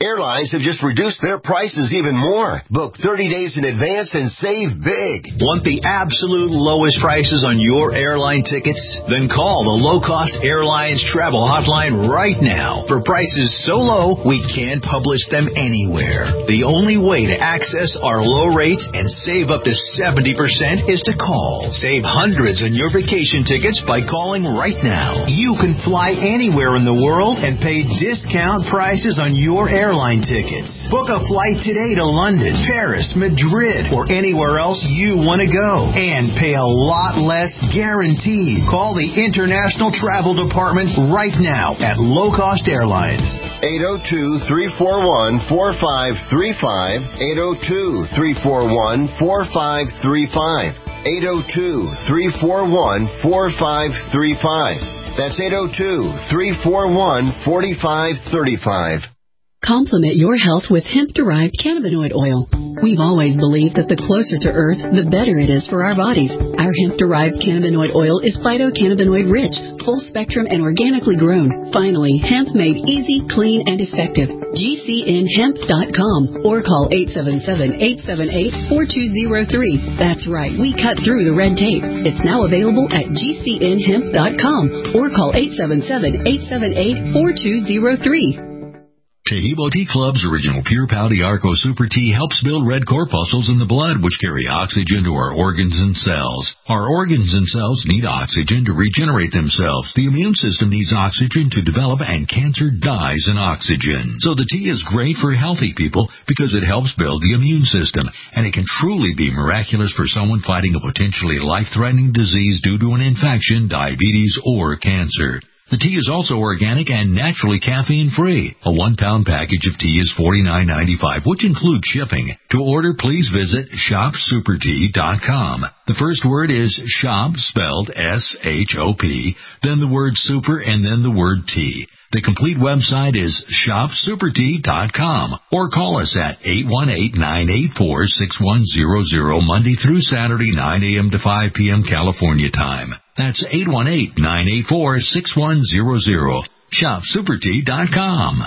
Airlines have just reduced their prices even more. Book thirty days in advance and save big. Want the absolute lowest prices on your airline tickets? Then call the Low Cost Airlines Travel Hotline right now. For prices so low, we can't publish them anywhere. The only way to access our low rates and save up to seventy percent is to call. Save hundreds on your vacation tickets by calling right now. You can fly anywhere in the world and pay discount prices on your airline Airline tickets. Book a flight today to London, Paris, Madrid, or anywhere else you want to go, and pay a lot less guaranteed. Call the International Travel Department right now at Low Cost Airlines. eight oh two, three four one, four five three five, eight oh two, three four one, four five three five, eight oh two, three four one, four five three five. That's eight oh two, three four one, four five three five. Complement your health with hemp-derived cannabinoid oil. We've always believed that the closer to Earth, the better it is for our bodies. Our hemp-derived cannabinoid oil is phytocannabinoid-rich, full-spectrum, and organically grown. Finally, hemp made easy, clean, and effective. G C N hemp dot com or call eight seven seven, eight seven eight, four two zero three. That's right, we cut through the red tape. It's now available at G C N hemp dot com or call eight seven seven, eight seven eight, four two zero three. Tahibo Tea Club's original Pure Pau Arco Super Tea helps build red corpuscles in the blood, which carry oxygen to our organs and cells. Our organs and cells need oxygen to regenerate themselves. The immune system needs oxygen to develop, and cancer dies in oxygen. So the tea is great for healthy people because it helps build the immune system, and it can truly be miraculous for someone fighting a potentially life-threatening disease due to an infection, diabetes, or cancer. The tea is also organic and naturally caffeine-free. A one-pound package of tea is forty-nine ninety-five, which includes shipping. To order, please visit shop super tea dot com. The first word is shop, spelled S H O P, then the word super, and then the word tea. The complete website is shop super tea dot com or call us at eight one eight, nine eight four, six one zero zero Monday through Saturday, nine a.m. to five p.m. California time. That's eight one eight, nine eight four, six one zero zero. shop super tea dot com.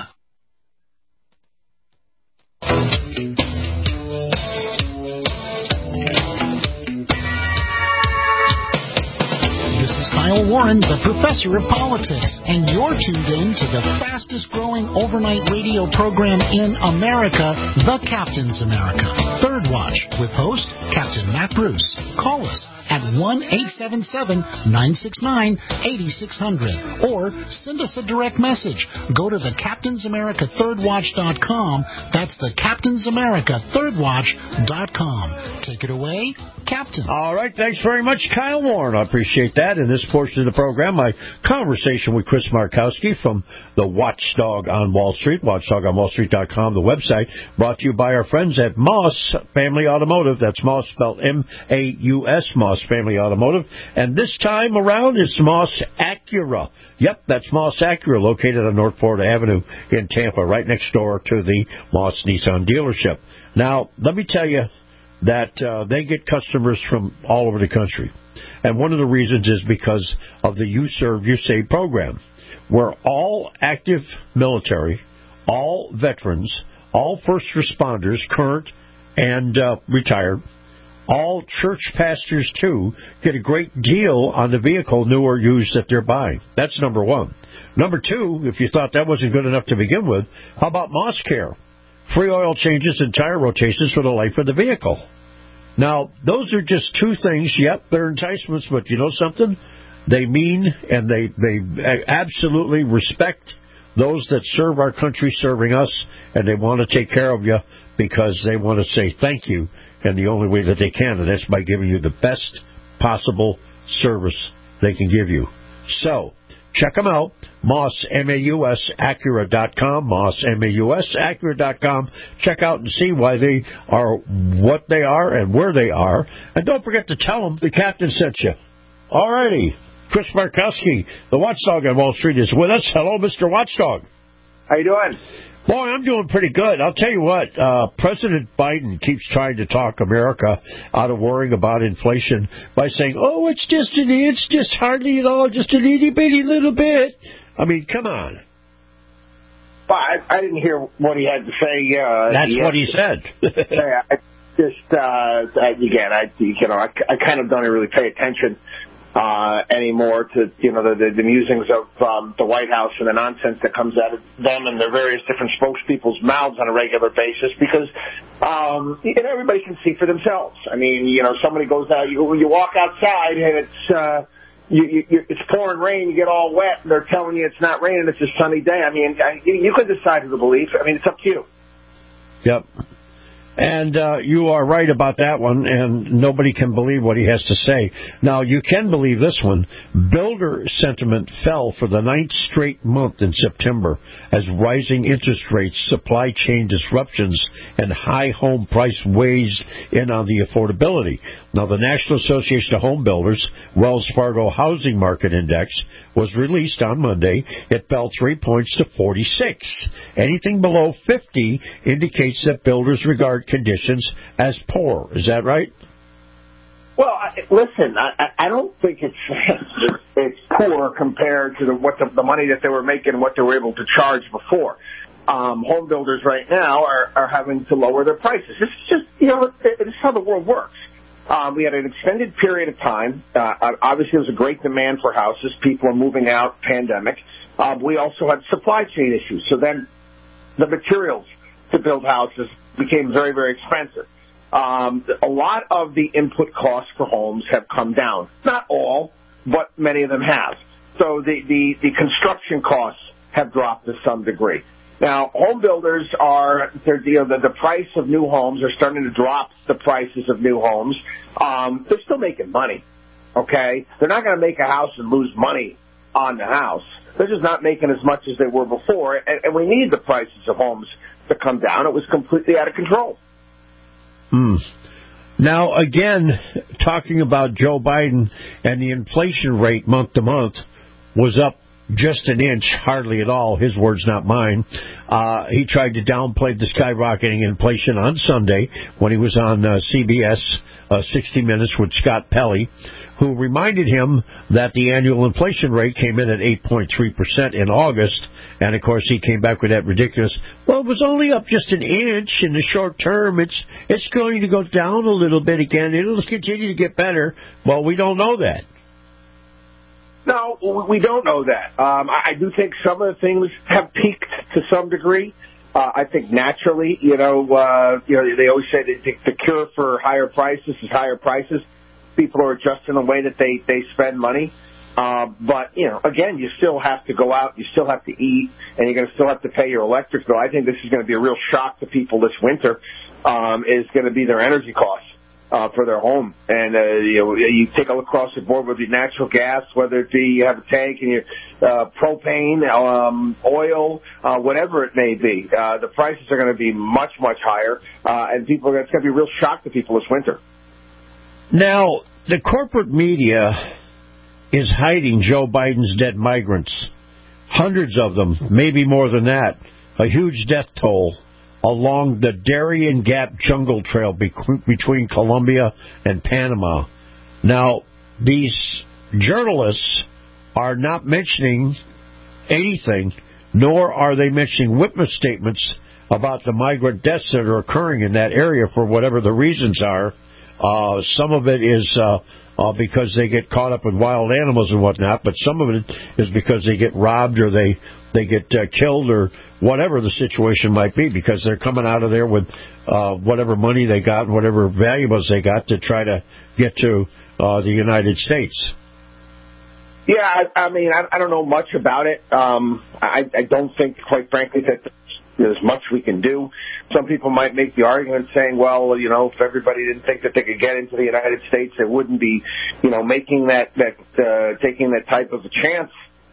Kyle Warren, the professor of politics, and you're tuned in to the fastest-growing overnight radio program in America, The Captain's America. Third Watch, with host Captain Matt Bruce. Call us at one eight seven seven, nine six nine, eight six zero zero or send us a direct message. Go to the captains america third watch dot com. That's the captains america third watch dot com. Take it away, Captain. All right, thanks very much, Kyle Warren. I appreciate that. In this portion of the program, my conversation with Chris Markowski from the Watchdog on Wall Street, watchdog on wall street dot com, the website, brought to you by our friends at Moss Family Automotive. That's Moss, spelled M A U S, Moss Family Automotive. And this time around, it's Moss Acura. Yep, that's Moss Acura, located on North Florida Avenue in Tampa, right next door to the Moss Nissan dealership. Now, let me tell you that uh, they get customers from all over the country. And one of the reasons is because of the You Serve, You Save program, where all active military, all veterans, all first responders, current and uh, retired, all church pastors, too, get a great deal on the vehicle, new or used, that they're buying. That's number one. Number two, if you thought that wasn't good enough to begin with, how about Moss Care? Free oil changes and tire rotations for the life of the vehicle. Now, those are just two things. Yep, they're enticements, but you know something? They mean and they, they absolutely respect those that serve our country serving us, and they want to take care of you because they want to say thank you, and the only way that they can, and that's by giving you the best possible service they can give you. So, check them out, Moss, M A U S, Acura dot com, Moss, M A U S, Acura dot com. Check out and see why they are what they are and where they are. And don't forget to tell them the captain sent you. All righty. Chris Markowski, the Watchdog on Wall Street, is with us. Hello, Mister Watchdog. How you doing? Boy, I'm doing pretty good. I'll tell you what, uh, President Biden keeps trying to talk America out of worrying about inflation by saying, oh, it's just an, it's just hardly at all, just an itty-bitty little bit. I mean, come on. But I, I didn't hear what he had to say. Uh, That's he what he said. yeah, I just uh, again, I you know, I, I kind of don't really pay attention uh, anymore to you know the, the, the musings of um, the White House and the nonsense that comes out of them and their various different spokespeople's mouths on a regular basis, because um, you know, everybody can see for themselves. I mean, you know, somebody goes out, you you walk outside and it's. Uh, You, you, it's pouring rain, you get all wet, and they're telling you it's not raining, it's a sunny day. I mean, I, you can decide who to believe. I mean, it's up to you. Yep. And uh, you are right about that one, and nobody can believe what he has to say. Now, you can believe this one. Builder sentiment fell for the ninth straight month in September as rising interest rates, supply chain disruptions, and high home price weighs in on the affordability. Now, the National Association of Home Builders Wells Fargo Housing Market Index was released on Monday. It fell three points to forty-six. Anything below fifty indicates that builders regard conditions as poor. Is that right? Well, I, listen, I, I don't think it's it's poor compared to the, what the, the money that they were making and what they were able to charge before. Um, home builders right now are, are having to lower their prices. This is just, you know, this is how the world works. Um, we had an extended period of time. Uh, obviously, there was a great demand for houses. People are moving out, pandemic. Uh, we also had supply chain issues. So then the materials to build houses became very, very expensive. Um, a lot of the input costs for homes have come down. Not all, but many of them have. So the, the, the construction costs have dropped to some degree. Now, home builders are, they're, you know, the, the price of new homes are starting to drop the prices of new homes. Um, they're still making money, okay? They're not going to make a house and lose money on the house. They're just not making as much as they were before, and, and we need the prices of homes to come down. It was completely out of control. Hmm. Now, again, talking about Joe Biden and the inflation rate month to month was up just an inch, hardly at all. His words, not mine. Uh, he tried to downplay the skyrocketing inflation on Sunday when he was on uh, C B S uh, sixty minutes with Scott Pelley, who reminded him that the annual inflation rate came in at eight point three percent in August. And, of course, he came back with that ridiculous, well, it was only up just an inch in the short term. It's it's going to go down a little bit again. It'll continue to get better. Well, we don't know that. No, we don't know that. Um, I do think some of the things have peaked to some degree. Uh, I think naturally, you know, uh, you know, they always say that the, the cure for higher prices is higher prices. People are adjusting the way that they, they spend money. Uh, but, you know, again, you still have to go out, you still have to eat, and you're going to still have to pay your electric bill. I think this is going to be a real shock to people this winter, um, is going to be their energy costs. Uh, for their home. And, uh, you know, you take a look across the board with your natural gas, whether it be you have a tank and your, uh, propane, um, oil, uh, whatever it may be. Uh, the prices are going to be much, much higher. Uh, and people are, it's going to be a real shock to people this winter. Now, the corporate media is hiding Joe Biden's dead migrants. Hundreds of them, maybe more than that. A huge death toll along the Darien Gap Jungle Trail between Colombia and Panama. Now, these journalists are not mentioning anything, nor are they mentioning witness statements about the migrant deaths that are occurring in that area for whatever the reasons are. Uh, some of it is uh, uh, because they get caught up with wild animals and whatnot, but some of it is because they get robbed or they they get uh, killed or whatever the situation might be, because they're coming out of there with uh, whatever money they got, whatever valuables they got to try to get to uh, the United States. Yeah, I, I mean, I, I don't know much about it. Um, I, I don't think, quite frankly, that there's much we can do. Some people might make the argument saying, well, you know, if everybody didn't think that they could get into the United States, they wouldn't be, you know, making that, that uh, taking that type of a chance.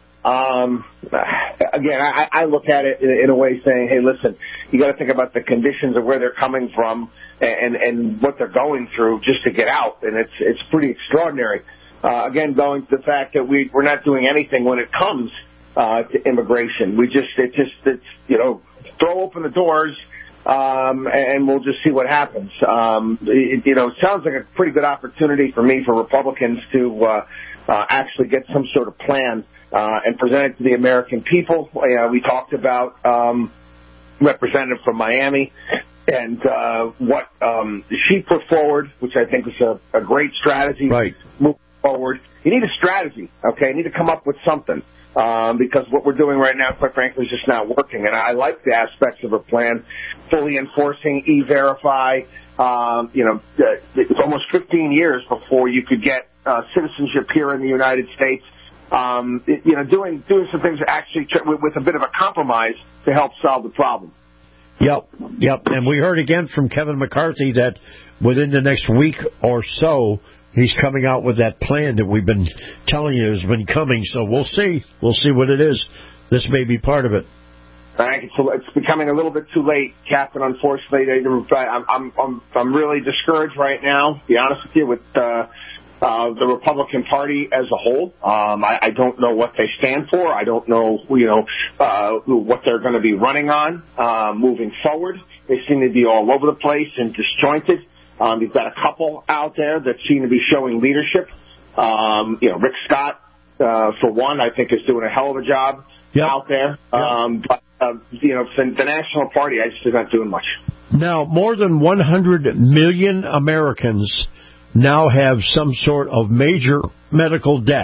Um, again, I, I look at it in, in a way saying, hey, listen, you got to think about the conditions of where they're coming from and, and what they're going through just to get out. And it's, it's pretty extraordinary. Uh, again, going to the fact that we, we're not doing anything when it comes, uh, to immigration. We just, it just, it's, you know, throw open the doors, um, and we'll just see what happens. Um, it, you know, it sounds like a pretty good opportunity for me, for Republicans to, uh, uh, actually get some sort of plan uh, and present it to the American people. Uh, we talked about um, representative from Miami and uh, what um, she put forward, which I think was a, a great strategy. Right. Moving forward, you need a strategy, okay? You need to come up with something. Um, because what we're doing right now, quite frankly, is just not working. And I like the aspects of her plan, fully enforcing E-Verify. Um, you know, it's almost fifteen years before you could get uh, citizenship here in the United States. Um, it, you know, doing doing some things actually with, with a bit of a compromise to help solve the problem. Yep, yep. And we heard again from Kevin McCarthy that within the next week or so, he's coming out with that plan that we've been telling you has been coming. So we'll see. We'll see what it is. This may be part of it. I think it's, it's becoming a little bit too late, Captain. Unfortunately, I'm I'm I'm, I'm really discouraged right now. To be honest with you, with uh, uh, the Republican Party as a whole, um, I, I don't know what they stand for. I don't know, you know, uh, what they're going to be running on uh, moving forward. They seem to be all over the place and disjointed. Um, you've got a couple out there that seem to be showing leadership. Um, you know, Rick Scott, uh, for one, I think is doing a hell of a job yep. out there. Yep. Um, but, uh, you know, the, the National Party, I just is not doing much. Now, more than one hundred million Americans now have some sort of major medical debt.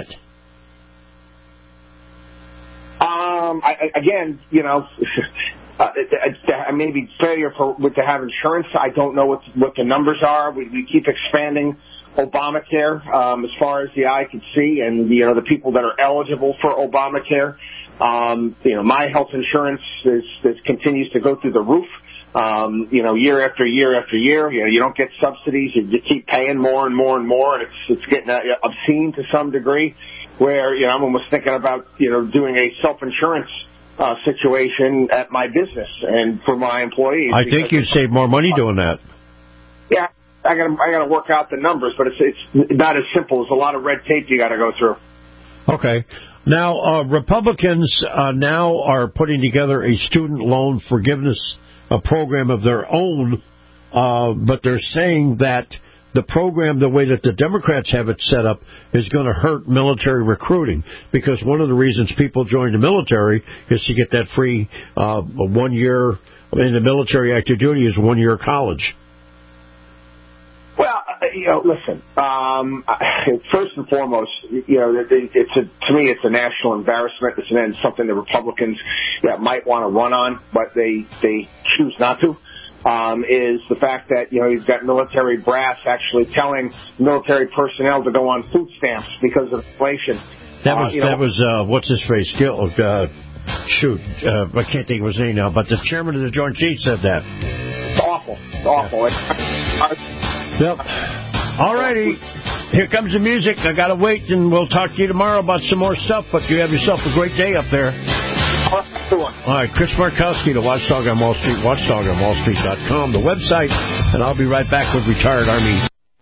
Um, I, again, you know... Uh, I maybe failure for with to have insurance. I don't know what what the numbers are. We, we keep expanding Obamacare um, as far as the eye can see, and you know the people that are eligible for Obamacare. Um, you know, my health insurance is, is continues to go through the roof. Um, you know, year after year after year. You know, you don't get subsidies. You, you keep paying more and more and more, and it's it's getting uh, obscene to some degree. Where you know I'm almost thinking about you know doing a self-insurance Uh, situation at my business and for my employees. I think you'd save more money doing that. Yeah, I got I got to work out the numbers, but it's it's not as simple. There's a lot of red tape you got to go through. Okay. Now, uh, Republicans uh, now are putting together a student loan forgiveness a program of their own, uh, but they're saying that the program, the way that the Democrats have it set up, is going to hurt military recruiting, because one of the reasons people join the military is to get that free uh, one year in the military active duty is one year of college. Well, you know, listen. Um, first and foremost, you know, it's a, to me, it's a national embarrassment. It's something the Republicans yeah, might want to run on, but they they choose not to. Um, is the fact that, you know, you've got military brass actually telling military personnel to go on food stamps because of inflation. That was, uh, you know, that was uh, what's his face? Gil, uh, shoot, uh, I can't think of his name now, but the chairman of the Joint Chiefs said that. It's awful. It's awful. Yeah. Yep. All righty. Here comes the music. I got to wait, and we'll talk to you tomorrow about some more stuff, but you have yourself a great day up there. All right, Chris Markowski, the Watchdog on Wall Street, watchdog on wall street dot com, the website, and I'll be right back with Retired Army.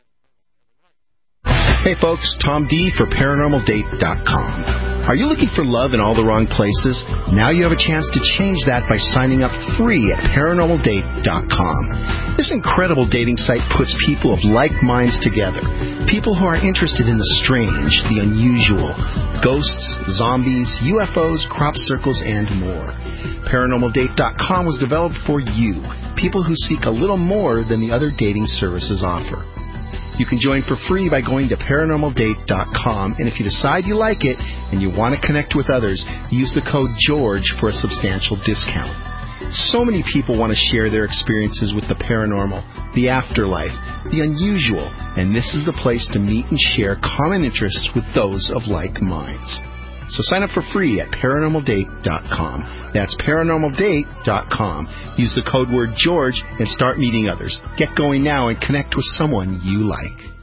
Hey, folks, Tom D for paranormal date dot com. Are you looking for love in all the wrong places? Now you have a chance to change that by signing up free at paranormal date dot com. This incredible dating site puts people of like minds together. People who are interested in the strange, the unusual, ghosts, zombies, U F Os, crop circles, and more. paranormal date dot com was developed for you, people who seek a little more than the other dating services offer. You can join for free by going to paranormal date dot com, and if you decide you like it and you want to connect with others, use the code GEORGE for a substantial discount. So many people want to share their experiences with the paranormal, the afterlife, the unusual, and this is the place to meet and share common interests with those of like minds. So sign up for free at paranormal date dot com. That's paranormal date dot com. Use the code word George and start meeting others. Get going now and connect with someone you like.